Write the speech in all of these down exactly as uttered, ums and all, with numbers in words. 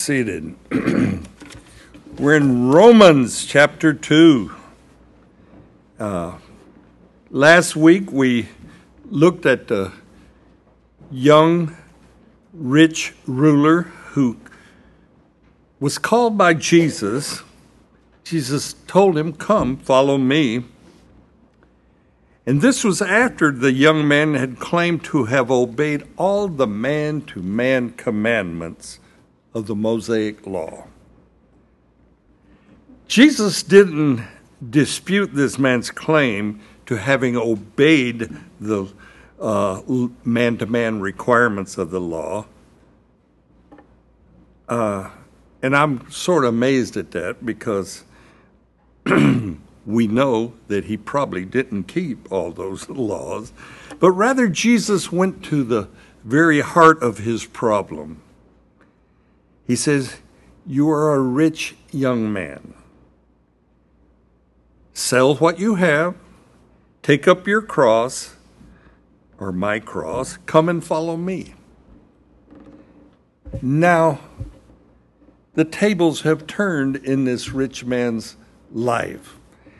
Seated. We're in Romans chapter two. Uh, last week we looked at the young, rich ruler who was called by Jesus. Jesus told him, "Come, follow me." And this was after the young man had claimed to have obeyed all the man-to-man commandments of the Mosaic law. Jesus didn't dispute this man's claim to having obeyed the uh, man-to-man requirements of the law. Uh, and I'm sort of amazed at that because we know that he probably didn't keep all those laws, but rather Jesus went to the very heart of his problem. He says, "You are a rich young man. Sell what you have, take up your cross, or my cross, come and follow me." Now, the tables have turned in this rich man's life.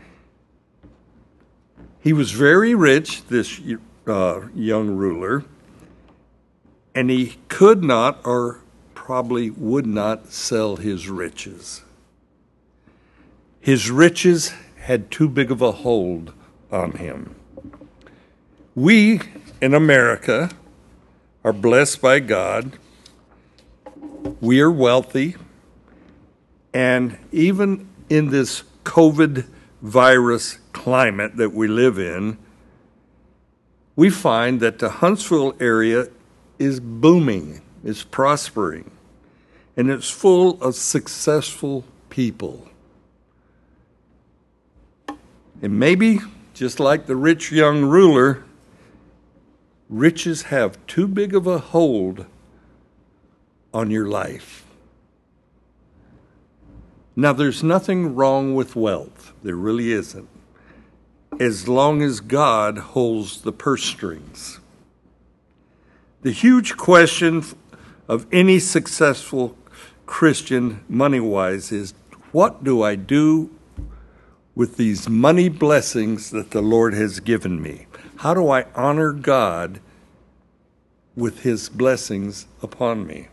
He was very rich, this uh, young ruler, and he could not or probably would not sell his riches. His riches had too big of a hold on him. We in America are blessed by God. We are wealthy. And even in this COVID virus climate that we live in, we find that the Huntsville area is booming, is prospering, and it's full of successful people. And maybe, just like the rich young ruler, riches have too big of a hold on your life. Now, there's nothing wrong with wealth. There really isn't, as long as God holds the purse strings. The huge question of any successful Christian money-wise is, what do I do with these money blessings that the Lord has given me? How do I honor God with his blessings upon me?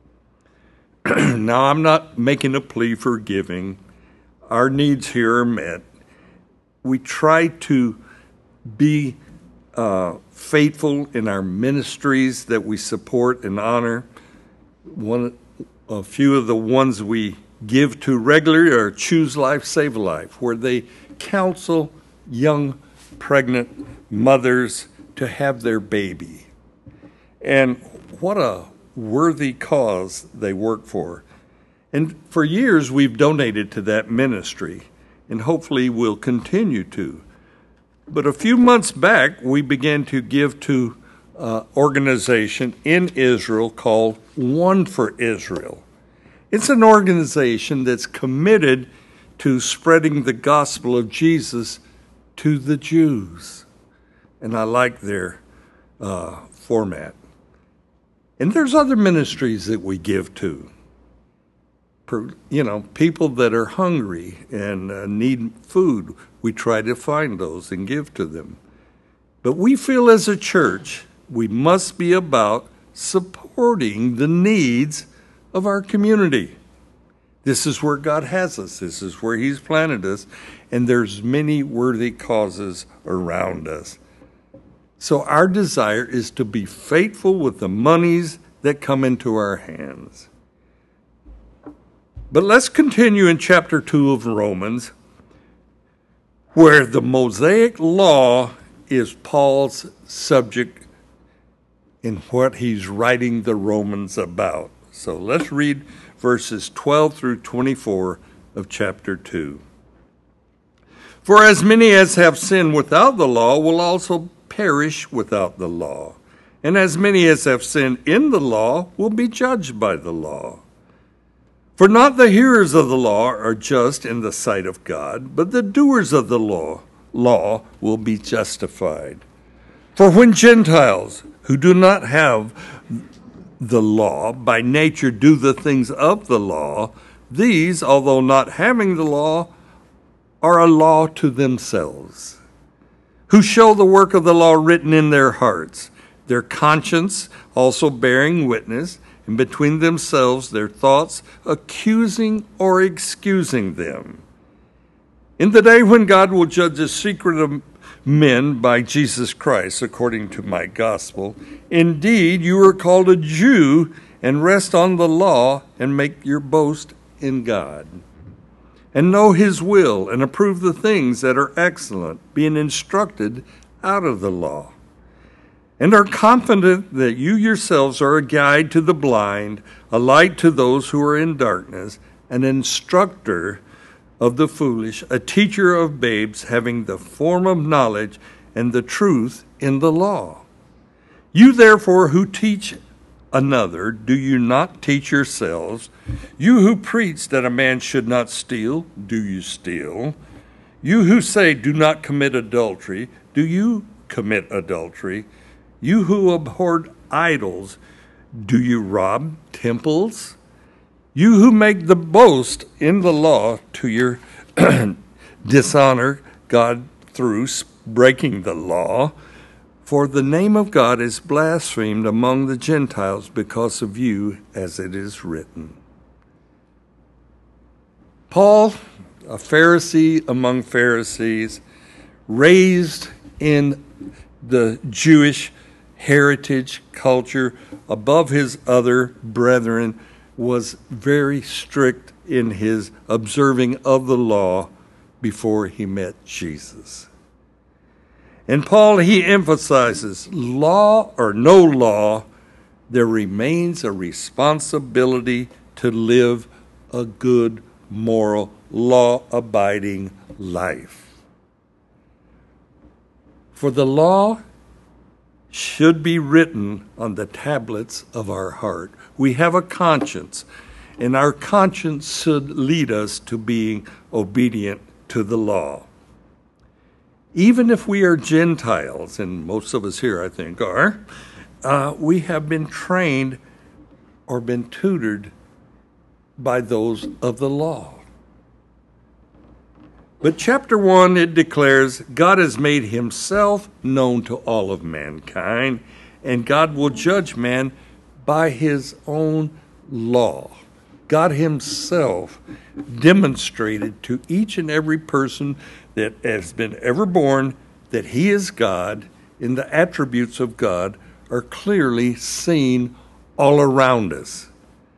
Now, I'm not making a plea for giving. Our needs here are met. We try to be uh, faithful in our ministries that we support and honor. One, a few of the ones we give to regularly are Choose Life, Save a Life, where they counsel young pregnant mothers to have their baby. And what a worthy cause they work for. And for years, we've donated to that ministry, and hopefully we'll continue to. But a few months back, we began to give to an organization in Israel called One for Israel. It's an organization that's committed to spreading the gospel of Jesus to the Jews. And I like their uh, format. And there's other ministries that we give to. You know, people that are hungry and uh, need food, we try to find those and give to them. But we feel as a church, we must be about supporting the needs of our community. This is where God has us. This is where he's planted us. And there's many worthy causes around us. So our desire is to be faithful with the monies that come into our hands. But let's continue in chapter two of Romans, where the Mosaic law is Paul's subject in what he's writing the Romans about. So let's read verses twelve through twenty-four of chapter two. "For as many as have sinned without the law will also perish without the law. And as many as have sinned in the law will be judged by the law. For not the hearers of the law are just in the sight of God, but the doers of the law, law will be justified. For when Gentiles who do not have the law, by nature do the things of the law, these, although not having the law, are a law to themselves, who show the work of the law written in their hearts, their conscience also bearing witness, and between themselves their thoughts accusing or excusing them. In the day when God will judge the secret of men by Jesus Christ, according to my gospel, indeed you are called a Jew and rest on the law and make your boast in God, and know his will and approve the things that are excellent, being instructed out of the law, and are confident that you yourselves are a guide to the blind, a light to those who are in darkness, an instructor of the foolish, a teacher of babes, having the form of knowledge and the truth in the law. You therefore who teach another, do you not teach yourselves? You who preach that a man should not steal, do you steal? You who say do not commit adultery, do you commit adultery? You who abhor idols, do you rob temples? You who make the boast in the law to your dishonor God through breaking the law, for the name of God is blasphemed among the Gentiles because of you, as it is written. Paul, a Pharisee among Pharisees, raised in the Jewish heritage culture above his other brethren, was very strict in his observing of the law before he met Jesus. And Paul, he emphasizes, law or no law, there remains a responsibility to live a good, moral, law-abiding life. For the law should be written on the tablets of our heart. We have a conscience, and our conscience should lead us to being obedient to the law. Even if we are Gentiles, and most of us here, I think, are, uh, we have been trained or been tutored by those of the law. But chapter one, it declares, God has made himself known to all of mankind, and God will judge man by his own law. God himself demonstrated to each and every person that has been ever born that he is God, and the attributes of God are clearly seen all around us.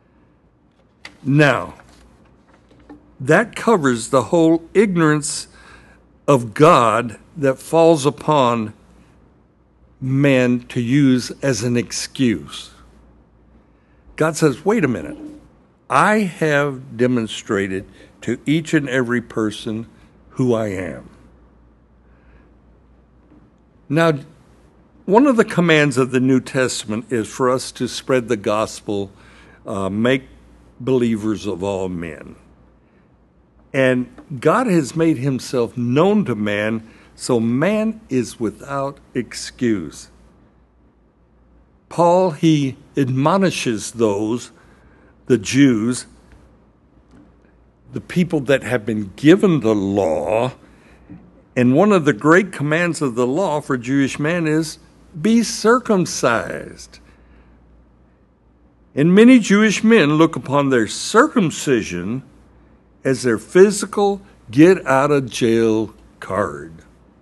Now, that covers the whole ignorance of God that falls upon men to use as an excuse. God says, wait a minute. I have demonstrated to each and every person who I am. Now, one of the commands of the New Testament is for us to spread the gospel, uh, make believers of all men. And God has made himself known to man, so man is without excuse. Paul, he admonishes those, the Jews, the people that have been given the law, and one of the great commands of the law for Jewish man is, be circumcised. And many Jewish men look upon their circumcision as their physical get-out-of-jail card.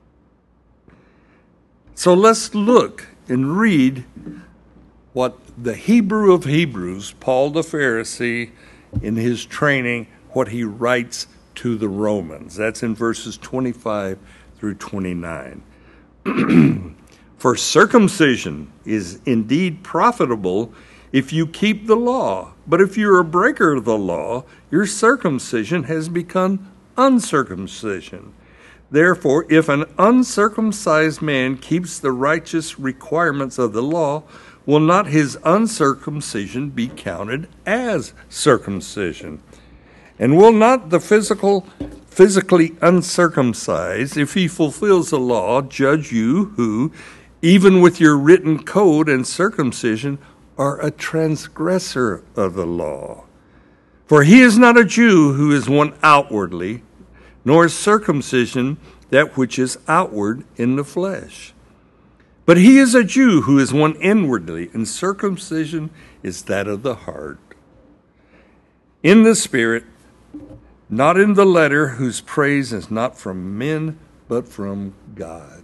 So let's look and read what the Hebrew of Hebrews, Paul the Pharisee, in his training, what he writes to the Romans. That's in verses twenty-five through twenty-nine. For circumcision is indeed profitable if you keep the law. But if you're a breaker of the law, your circumcision has become uncircumcision. Therefore, if an uncircumcised man keeps the righteous requirements of the law, will not his uncircumcision be counted as circumcision? And will not the physical, physically uncircumcised, if he fulfills the law, judge you who, even with your written code and circumcision, are a transgressor of the law. For he is not a Jew who is one outwardly, nor is circumcision that which is outward in the flesh. But he is a Jew who is one inwardly, and circumcision is that of the heart, in the spirit, not in the letter, whose praise is not from men, but from God.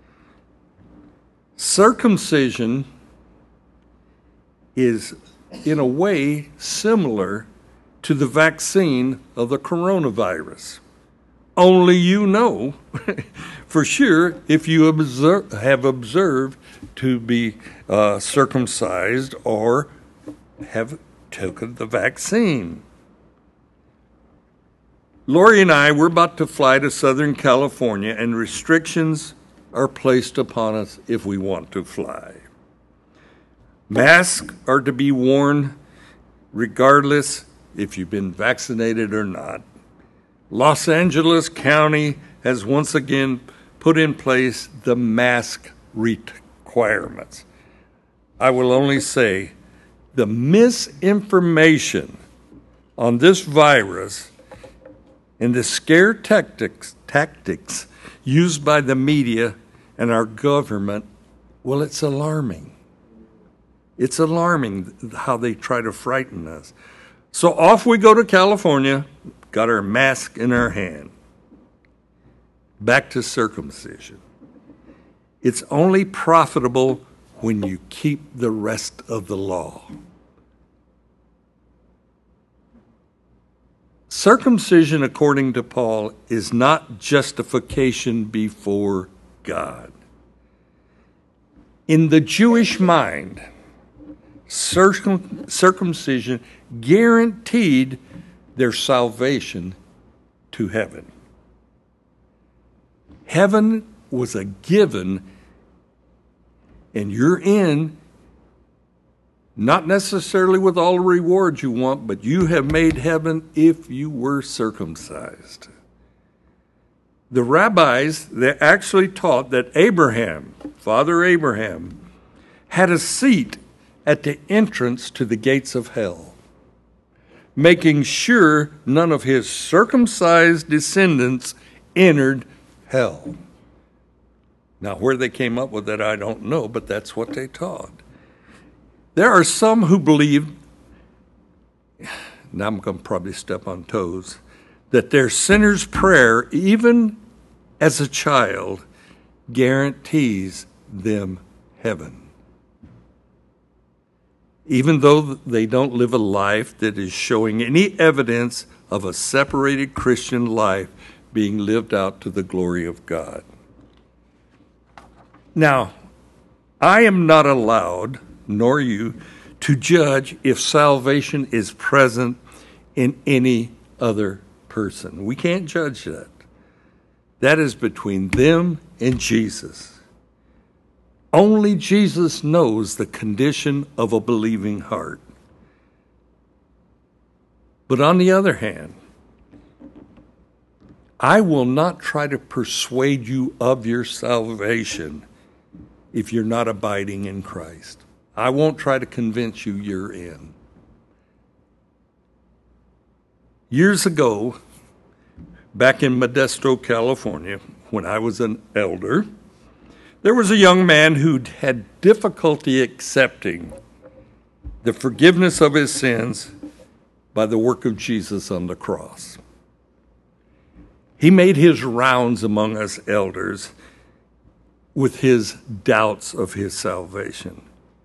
Circumcision is, in a way, similar to the vaccine of the coronavirus. Only you know for sure if you observe, have observed to be uh, circumcised or have taken the vaccine. Lori and I, we're about to fly to Southern California, and restrictions are placed upon us if we want to fly. Masks are to be worn regardless if you've been vaccinated or not. Los Angeles County has once again put in place the mask requirements. I will only say the misinformation on this virus and the scare tactics, tactics used by the media and our government, well, it's alarming. It's alarming how they try to frighten us. So off we go to California, got our mask in our hand. Back to circumcision. It's only profitable when you keep the rest of the law. Circumcision, according to Paul, is not justification before God. In the Jewish mind, circum- circumcision guaranteed their salvation to heaven. Heaven was a given, and you're in, not necessarily with all the rewards you want, but you have made heaven if you were circumcised. The rabbis, they actually taught that Abraham, Father Abraham, had a seat at the entrance to the gates of hell, making sure none of his circumcised descendants entered hell. Now, where they came up with that, I don't know, but that's what they taught. There are some who believe, now I'm going to probably step on toes, that their sinner's prayer, even as a child, guarantees them heaven. Even though they don't live a life that is showing any evidence of a separated Christian life being lived out to the glory of God. Now, I am not allowed, nor you, to judge if salvation is present in any other person. We can't judge that. That is between them and Jesus. Only Jesus knows the condition of a believing heart. But on the other hand, I will not try to persuade you of your salvation if you're not abiding in Christ. I won't try to convince you you're in. Years ago, back in Modesto, California, when I was an elder, there was a young man who had difficulty accepting the forgiveness of his sins by the work of Jesus on the cross. He made his rounds among us elders with his doubts of his salvation.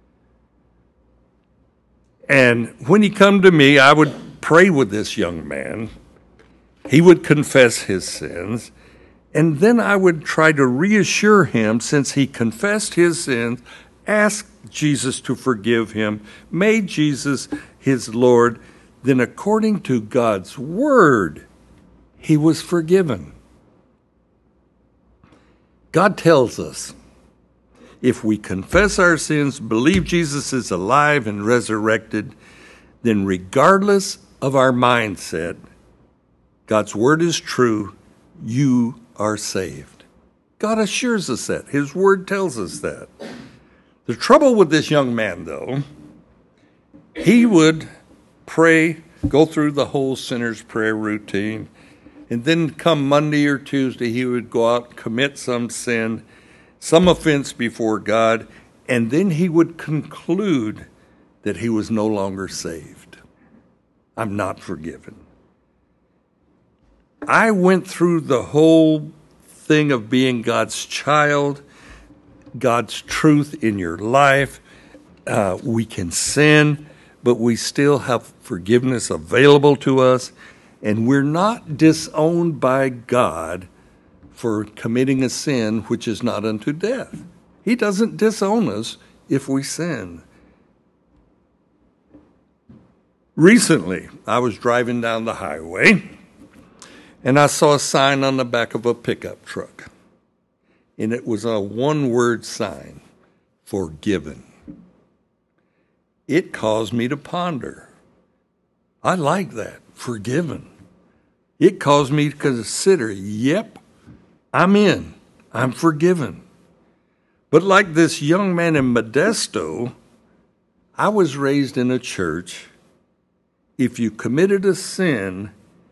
And when he come to me, I would pray with this young man. He would confess his sins, and then I would try to reassure him, since he confessed his sins, ask Jesus to forgive him, made Jesus his Lord, then according to God's word, he was forgiven. God tells us, if we confess our sins, believe Jesus is alive and resurrected, then regardless of our mindset, God's word is true, you are saved. God assures us that. His word tells us that. The trouble with this young man, though, he would pray, go through the whole sinner's prayer routine, and then come Monday or Tuesday, he would go out, commit some sin, some offense before God, and then he would conclude that he was no longer saved. I'm not forgiven. I went through the whole thing of being God's child, God's truth in your life. Uh, we can sin, but we still have forgiveness available to us, and we're not disowned by God for committing a sin which is not unto death. He doesn't disown us if we sin. Recently, I was driving down the highway, and I saw a sign on the back of a pickup truck. And it was a one-word sign, forgiven. It caused me to ponder. I like that, forgiven. It caused me to consider, yep, I'm in, I'm forgiven. But like this young man in Modesto, I was raised in a church. If you committed a sin,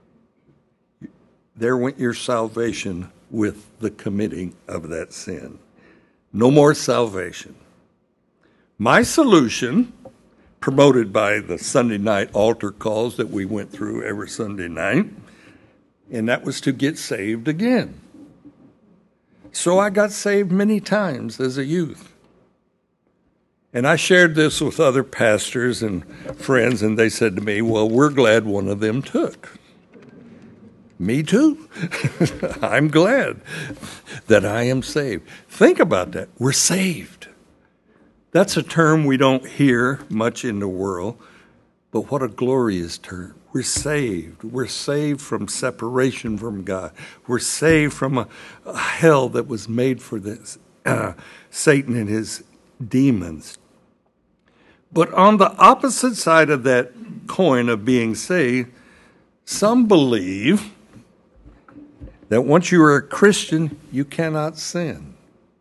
there went your salvation with the committing of that sin. No more salvation. My solution, promoted by the Sunday night altar calls that we went through every Sunday night, and that was to get saved again. So I got saved many times as a youth. And I shared this with other pastors and friends, and they said to me, well, we're glad one of them took. Me too. I'm glad that I am saved. Think about that. We're saved. That's a term we don't hear much in the world, but what a glorious term. We're saved. We're saved from separation from God. We're saved from a, a hell that was made for this, uh, Satan and his demons. But on the opposite side of that coin of being saved, some believe that once you are a Christian, you cannot sin.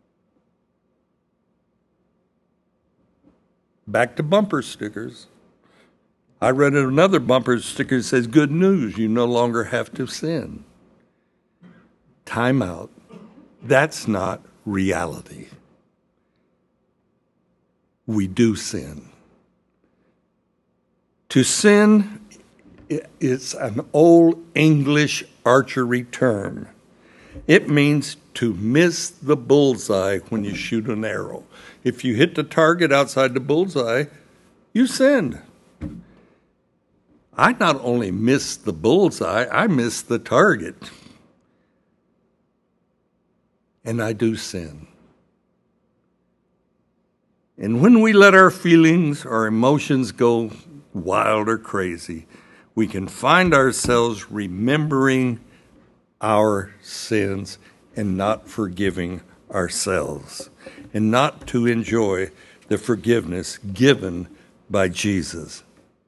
Back to bumper stickers. I read another bumper sticker that says, good news, you no longer have to sin. Time out. That's not reality. We do sin. To sin is an old English archery term. It means to miss the bullseye when you shoot an arrow. If you hit the target outside the bullseye, you sinned. I not only missed the bullseye, I missed the target. And I do sin. And when we let our feelings, our emotions go wild or crazy, we can find ourselves remembering our sins and not forgiving ourselves, and not to enjoy the forgiveness given by Jesus.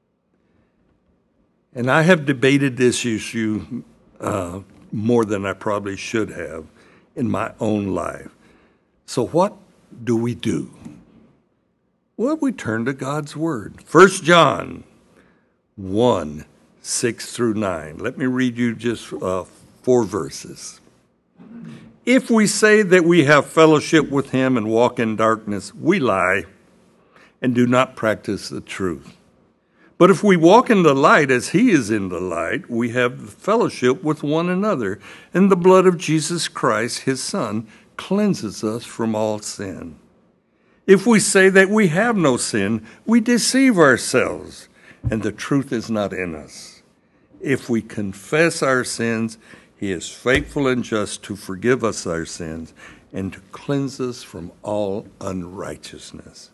And I have debated this issue uh, more than I probably should have in my own life. So what do we do? Well, we turn to God's Word. First John one, six through nine. Let me read you just uh, four verses. If we say that we have fellowship with him and walk in darkness, we lie and do not practice the truth. But if we walk in the light as he is in the light, we have fellowship with one another, and the blood of Jesus Christ, his Son, cleanses us from all sin. If we say that we have no sin, we deceive ourselves, and the truth is not in us. If we confess our sins, he is faithful and just to forgive us our sins and to cleanse us from all unrighteousness.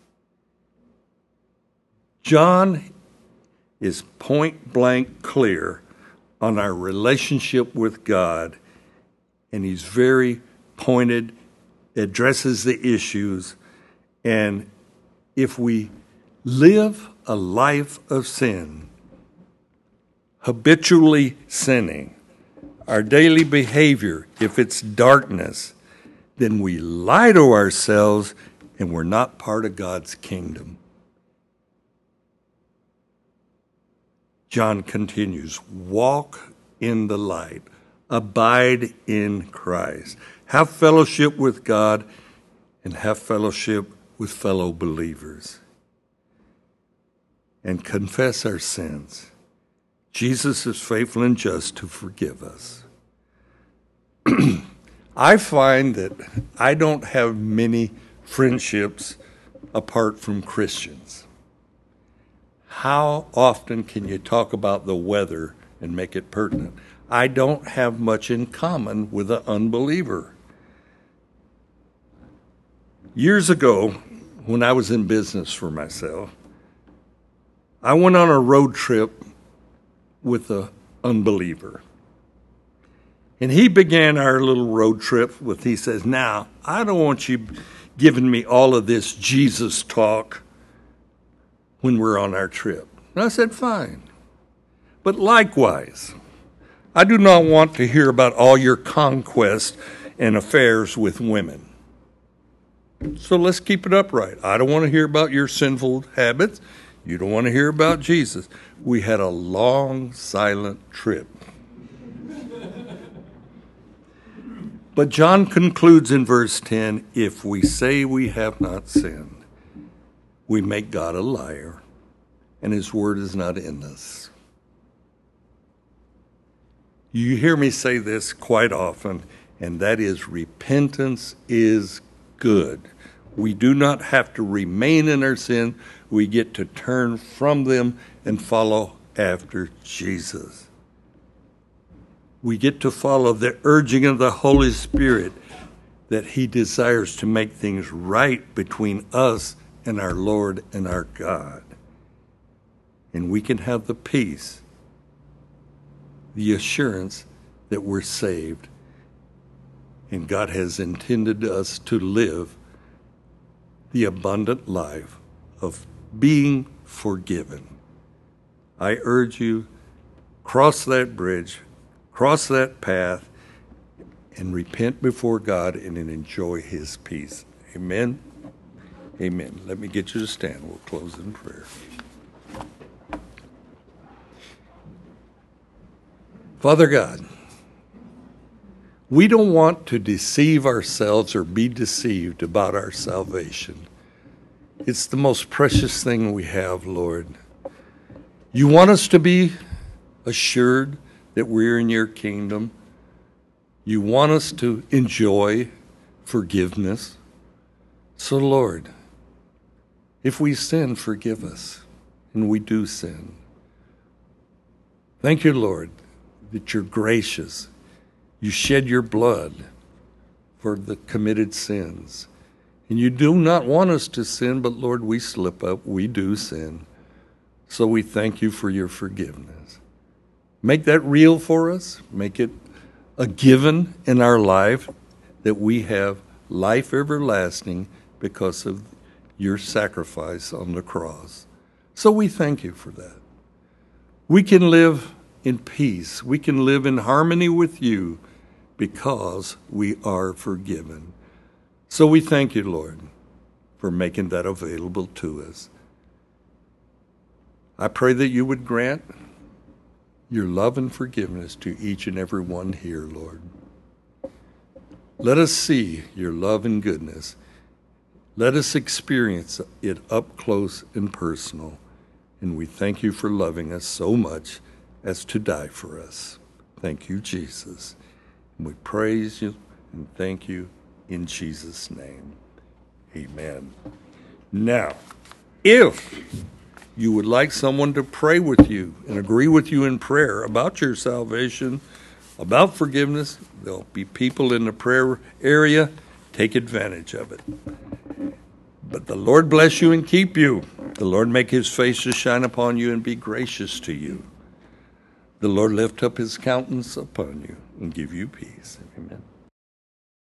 John is point blank clear on our relationship with God, and he's very pointed, addresses the issues, and if we live a life of sin, habitually sinning, our daily behavior, if it's darkness, then we lie to ourselves and we're not part of God's kingdom. John continues, walk in the light, abide in Christ, have fellowship with God, and have fellowship with fellow believers, and confess our sins. Jesus is faithful and just to forgive us. I find that I don't have many friendships apart from Christians. How often can you talk about the weather and make it pertinent? I don't have much in common with an unbeliever. Years ago, when I was in business for myself, I went on a road trip with an unbeliever. And he began our little road trip with, he says, now, I don't want you giving me all of this Jesus talk when we're on our trip. And I said, fine. But likewise, I do not want to hear about all your conquests and affairs with women. So let's keep it upright. I don't want to hear about your sinful habits. You don't want to hear about Jesus. We had a long, silent trip. But John concludes in verse ten, if we say we have not sinned, we make God a liar, and his word is not in us. You hear me say this quite often, and that is repentance is good. We do not have to remain in our sin. We get to turn from them and follow after Jesus. We get to follow the urging of the Holy Spirit that he desires to make things right between us and our Lord and our God. And we can have the peace, the assurance that we're saved, and God has intended us to live the abundant life of being forgiven. I urge you, cross that bridge, cross that path, and repent before God and enjoy his peace. Amen? Amen. Let me get you to stand. We'll close in prayer. Father God, we don't want to deceive ourselves or be deceived about our salvation. It's the most precious thing we have, Lord. You want us to be assured that we're in your kingdom. You want us to enjoy forgiveness. So, Lord, if we sin, forgive us, and we do sin. Thank you, Lord, that you're gracious. You shed your blood for the committed sins. And you do not want us to sin, but Lord, we slip up, we do sin. So we thank you for your forgiveness. Make that real for us. Make it a given in our life that we have life everlasting because of your sacrifice on the cross. So we thank you for that. We can live in peace. We can live in harmony with you because we are forgiven. So we thank you, Lord, for making that available to us. I pray that you would grant your love and forgiveness to each and every one here, Lord. Let us see your love and goodness. Let us experience it up close and personal. And we thank you for loving us so much as to die for us. Thank you, Jesus. And we praise you and thank you in Jesus' name. Amen. Now, if you would like someone to pray with you and agree with you in prayer about your salvation, about forgiveness, there'll be people in the prayer area. Take advantage of it. But the Lord bless you and keep you. The Lord make his face to shine upon you and be gracious to you. The Lord lift up his countenance upon you and give you peace. Amen.